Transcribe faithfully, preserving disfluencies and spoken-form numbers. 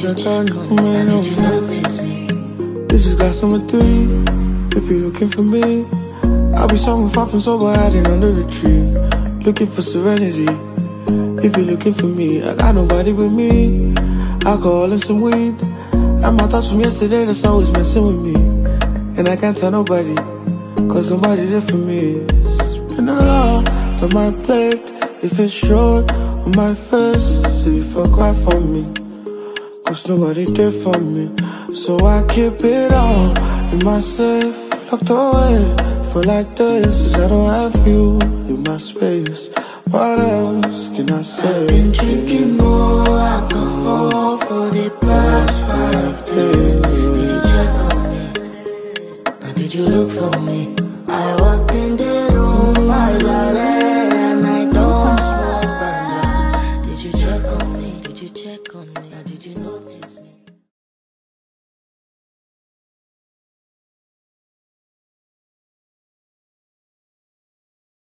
you check on me? Now did you notice me? This is glass number three. If you're looking for me, I'll be somewhere far from sober, hiding under the tree, looking for serenity. If you're looking for me, I got nobody with me. Alcohol and some weed, and my thoughts from yesterday that's always messing with me. And I can't tell nobody, cause nobody there for me. It's been a lot on my plate. If it's short on my face, so you feel quiet for me, cause nobody there for me. So I keep it all in my safe, locked away for like this. I don't have you in my space. What else can I say? I've been drinking more alcohol for the past five days. Did you check on me? Or did you look for me? I walked in the room, eyes are